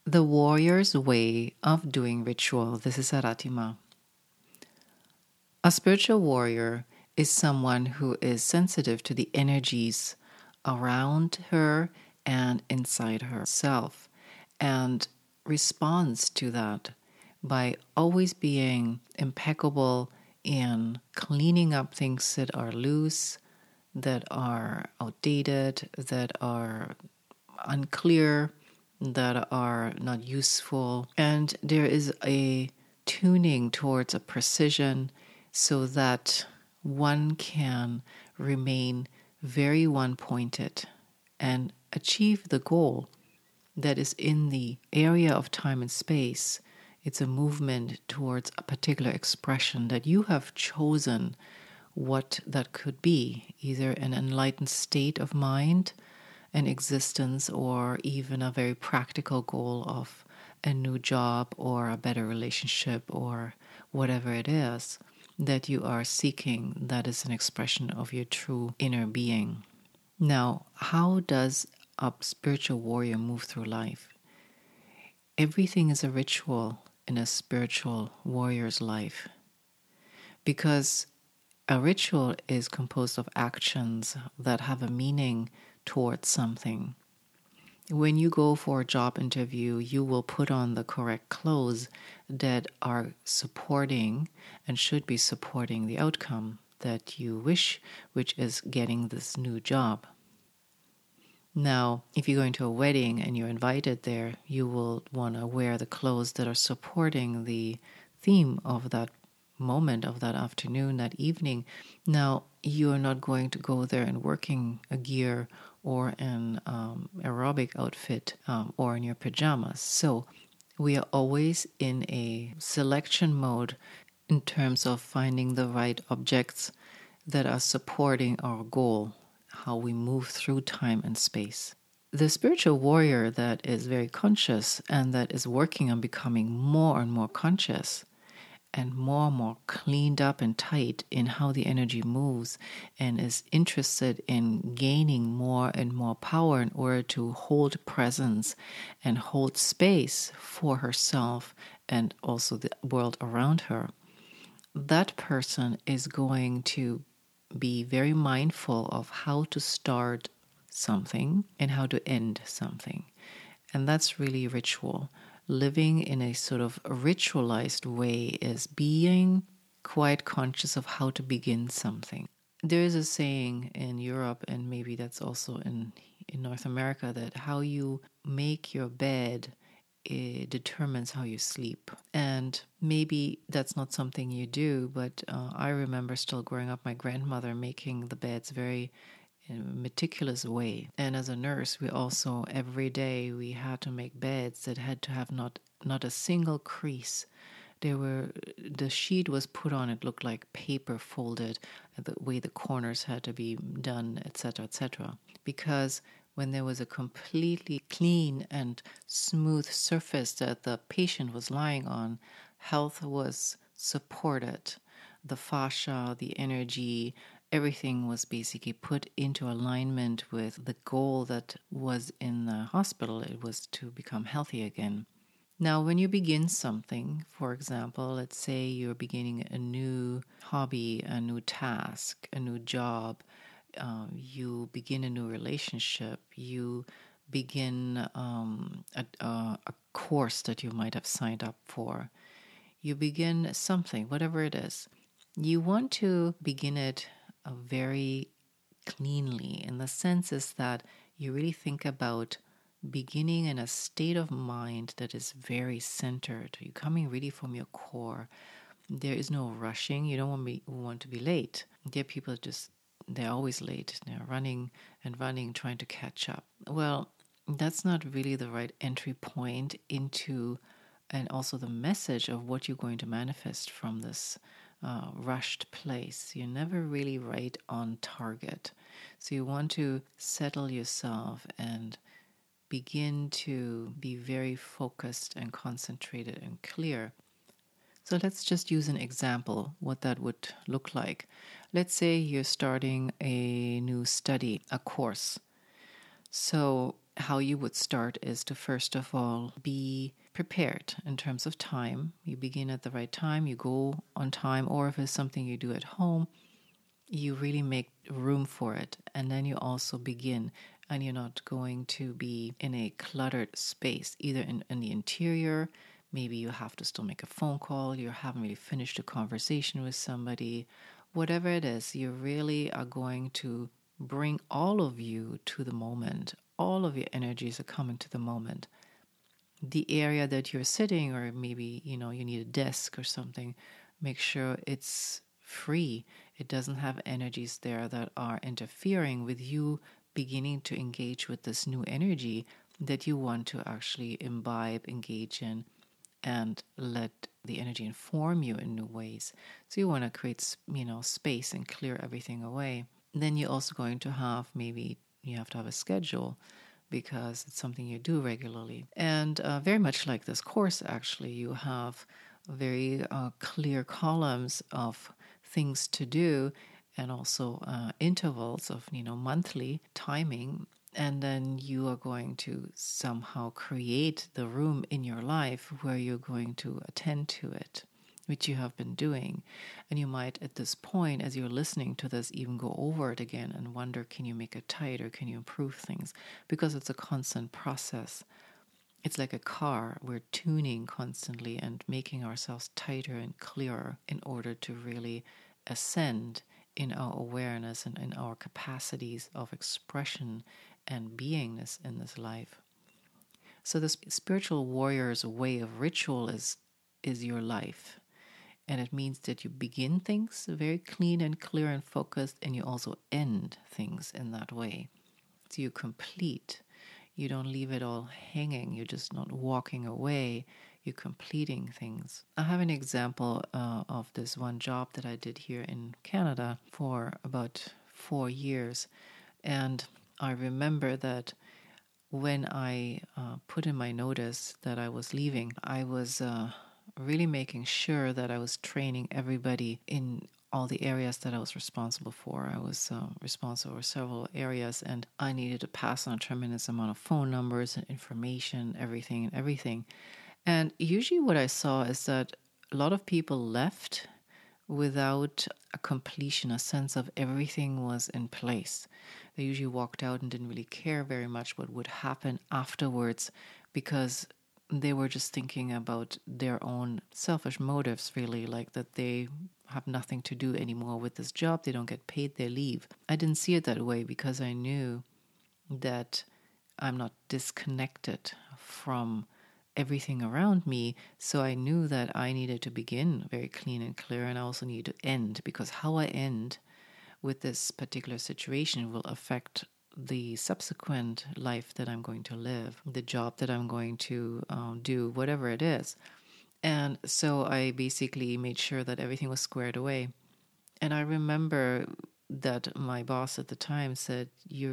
The warrior's way of doing ritual. This is Aratima. A spiritual warrior is someone who is sensitive to the energies around her and inside herself and responds to that by always being impeccable in cleaning up things that are loose, that are outdated, that are unclear, that are not useful. And there is a tuning towards a precision so that one can remain very one-pointed and achieve the goal that is in the area of time and space. It's a movement towards a particular expression that you have chosen what that could be, either an enlightened state of mind, an existence, or even a very practical goal of a new job or a better relationship or whatever it is that you are seeking that is an expression of your true inner being. Now, how does a spiritual warrior move through life? Everything is a ritual in a spiritual warrior's life, because a ritual is composed of actions that have a meaning towards something. When you go for a job interview, you will put on the correct clothes that are supporting and should be supporting the outcome that you wish, which is getting this new job. Now, if you're going to a wedding and you're invited there, you will want to wear the clothes that are supporting the theme of that moment, of that afternoon, that evening. Now, you are not going to go there in working gear or an aerobic outfit or in your pajamas. So we are always in a selection mode in terms of finding the right objects that are supporting our goal, how we move through time and space. The spiritual warrior that is very conscious and that is working on becoming more and more conscious and more cleaned up and tight in how the energy moves, and is interested in gaining more and more power in order to hold presence and hold space for herself and also the world around her. That person is going to be very mindful of how to start something and how to end something. And that's really ritual. Living in a sort of ritualized way is being quite conscious of how to begin something. There is a saying in Europe, and maybe that's also in North America, that how you make your bed, it determines how you sleep. And maybe that's not something you do, but I remember still growing up, my grandmother making the beds very in a meticulous way. And as a nurse, we also, every day, we had to make beds that had to have not a single crease. The sheet was put on, it looked like paper folded, the way the corners had to be done, etc., etc. Because when there was a completely clean and smooth surface that the patient was lying on, health was supported. The fascia, the energy, everything was basically put into alignment with the goal that was in the hospital. It was to become healthy again. Now, when you begin something, for example, let's say you're beginning a new hobby, a new task, a new job, you begin a new relationship, you begin a course that you might have signed up for, you begin something, whatever it is, you want to begin it very cleanly, in the sense is that you really think about beginning in a state of mind that is very centered. You're coming really from your core. There is no rushing. You don't want to be late. There are people they're always late. They're running and running, trying to catch up. Well, that's not really the right entry point into, and also the message of what you're going to manifest from this rushed place. You're never really right on target. So you want to settle yourself and begin to be very focused and concentrated and clear. So let's just use an example, what that would look like. Let's say you're starting a new study, a course. So how you would start is to first of all be prepared in terms of time. You begin at the right time, you go on time, or if it's something you do at home, you really make room for it. And then you also begin, and you're not going to be in a cluttered space, either in the interior. Maybe you have to still make a phone call, you haven't really finished a conversation with somebody. Whatever it is, you really are going to bring all of you to the moment. All of your energies are coming to the moment. The area that you're sitting, or maybe, you need a desk or something, make sure it's free. It doesn't have energies there that are interfering with you beginning to engage with this new energy that you want to actually imbibe, engage in, and let the energy inform you in new ways. So you want to create, space and clear everything away. Then you're also going to have, maybe you have to have a schedule, because it's something you do regularly. And very much like this course, actually, you have very clear columns of things to do, and also intervals of, monthly timing. And then you are going to somehow create the room in your life where you're going to attend to it, which you have been doing. And you might, at this point, as you're listening to this, even go over it again and wonder, can you make it tighter? Can you improve things? Because it's a constant process. It's like a car. We're tuning constantly and making ourselves tighter and clearer in order to really ascend in our awareness and in our capacities of expression and beingness in this life. So the spiritual warrior's way of ritual is your life. And it means that you begin things very clean and clear and focused, and you also end things in that way. So you complete. You don't leave it all hanging. You're just not walking away. You're completing things. I have an example of this one job that I did here in Canada for about 4 years. And I remember that when I put in my notice that I was leaving, I was really making sure that I was training everybody in all the areas that I was responsible for. I was responsible for several areas, and I needed to pass on a tremendous amount of phone numbers and information, everything. And usually what I saw is that a lot of people left without a completion, a sense of everything was in place. They usually walked out and didn't really care very much what would happen afterwards, because they were just thinking about their own selfish motives, really, like that they have nothing to do anymore with this job. They don't get paid, they leave. I didn't see it that way, because I knew that I'm not disconnected from everything around me. So I knew that I needed to begin very clean and clear, and I also need to end, because how I end with this particular situation will affect the subsequent life that I'm going to live, the job that I'm going to do, whatever it is. And so I basically made sure that everything was squared away. And I remember that my boss at the time said,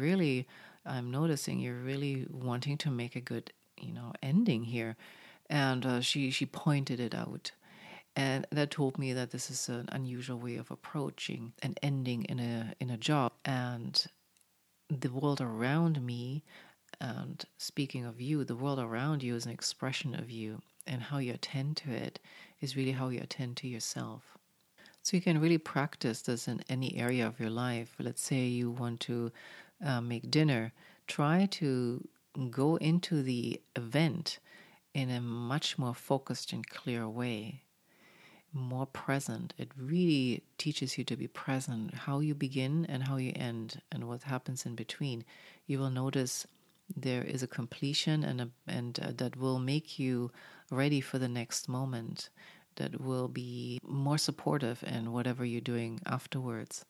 I'm noticing you're really wanting to make a good, ending here. And she pointed it out. And that told me that this is an unusual way of approaching an ending in a job. And the world around me, and speaking of you, the world around you is an expression of you, and how you attend to it is really how you attend to yourself. So you can really practice this in any area of your life. Let's say you want to make dinner. Try to go into the event in a much more focused and clear way, more present. It really teaches you to be present, how you begin and how you end, and what happens in between. You will notice there is a completion, and that will make you ready for the next moment, that will be more supportive in whatever you're doing afterwards.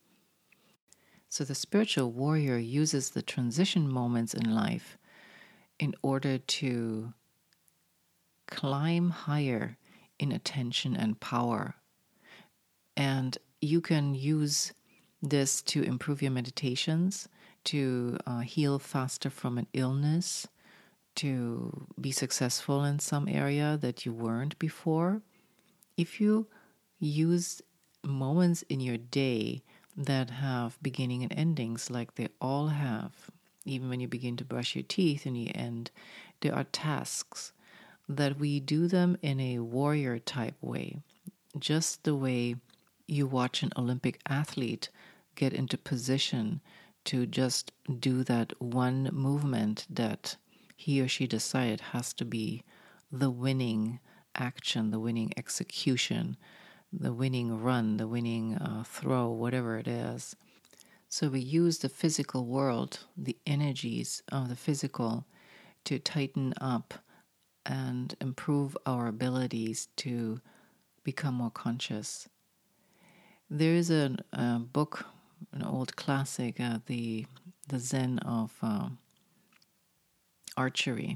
So the spiritual warrior uses the transition moments in life in order to climb higher in attention and power. And you can use this to improve your meditations, to heal faster from an illness, to be successful in some area that you weren't before. If you use moments in your day that have beginning and endings, like they all have, even when you begin to brush your teeth in the end, there are tasks that we do them in a warrior type way, just the way you watch an Olympic athlete get into position to just do that one movement that he or she decided has to be the winning action, the winning execution, the winning run, the winning throw, whatever it is. So we use the physical world, the energies of the physical, to tighten up and improve our abilities to become more conscious. There is a book, an old classic, the Zen of archery,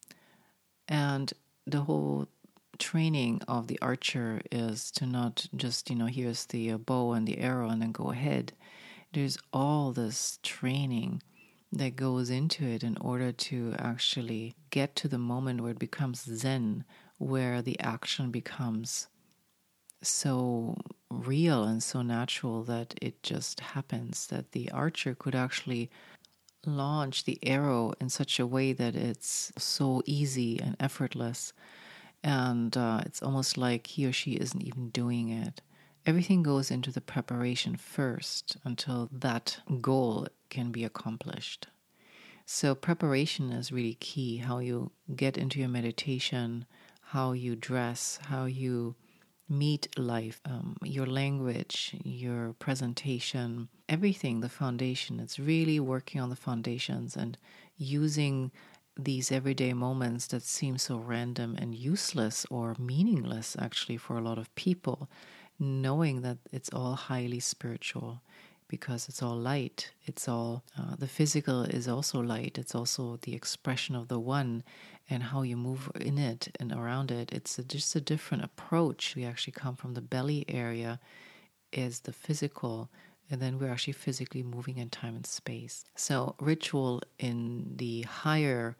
and the whole training of the archer is to not just, here's the bow and the arrow and then go ahead. There's all this training that goes into it in order to actually get to the moment where it becomes Zen, where the action becomes so real and so natural that it just happens, that the archer could actually launch the arrow in such a way that it's so easy and effortless. And it's almost like he or she isn't even doing it. Everything goes into the preparation first until that goal can be accomplished. So preparation is really key. How you get into your meditation, how you dress, how you meet life, your language, your presentation, everything, the foundation. It's really working on the foundations and using these everyday moments that seem so random and useless or meaningless actually for a lot of people, knowing that it's all highly spiritual because it's all light. It's all, the physical is also light. It's also the expression of the one and how you move in it and around it. It's just a different approach. We actually come from the belly area is the physical, and then we're actually physically moving in time and space. So ritual in the higher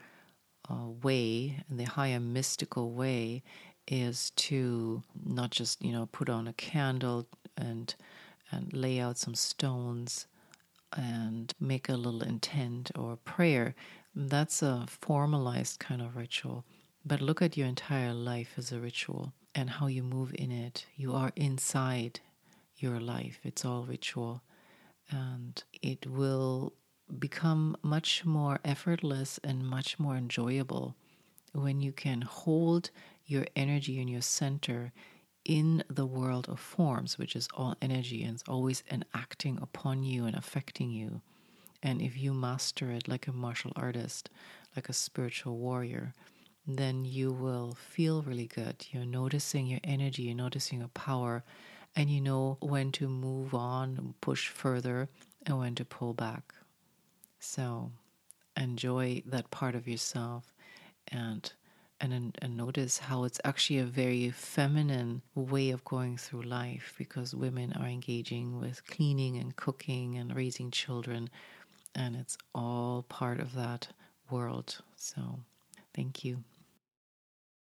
way, in the higher mystical way, is to not just, put on a candle and lay out some stones and make a little intent or prayer. That's a formalized kind of ritual. But look at your entire life as a ritual and how you move in it. You are inside your life. It's all ritual. And it will become much more effortless and much more enjoyable when you can hold your energy in your center in the world of forms, which is all energy and it's always enacting upon you and affecting you. And if you master it like a martial artist, like a spiritual warrior, then you will feel really good. You're noticing your energy, you're noticing your power, and you know when to move on, push further, and when to pull back. So enjoy that part of yourself and notice how it's actually a very feminine way of going through life, because women are engaging with cleaning and cooking and raising children, and it's all part of that world. So thank you.